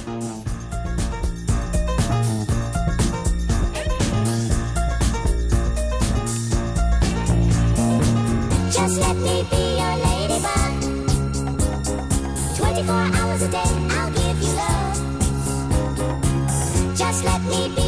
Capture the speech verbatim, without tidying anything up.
Just let me be your ladybug. twenty-four hours a day, I'll give you love. Just let me be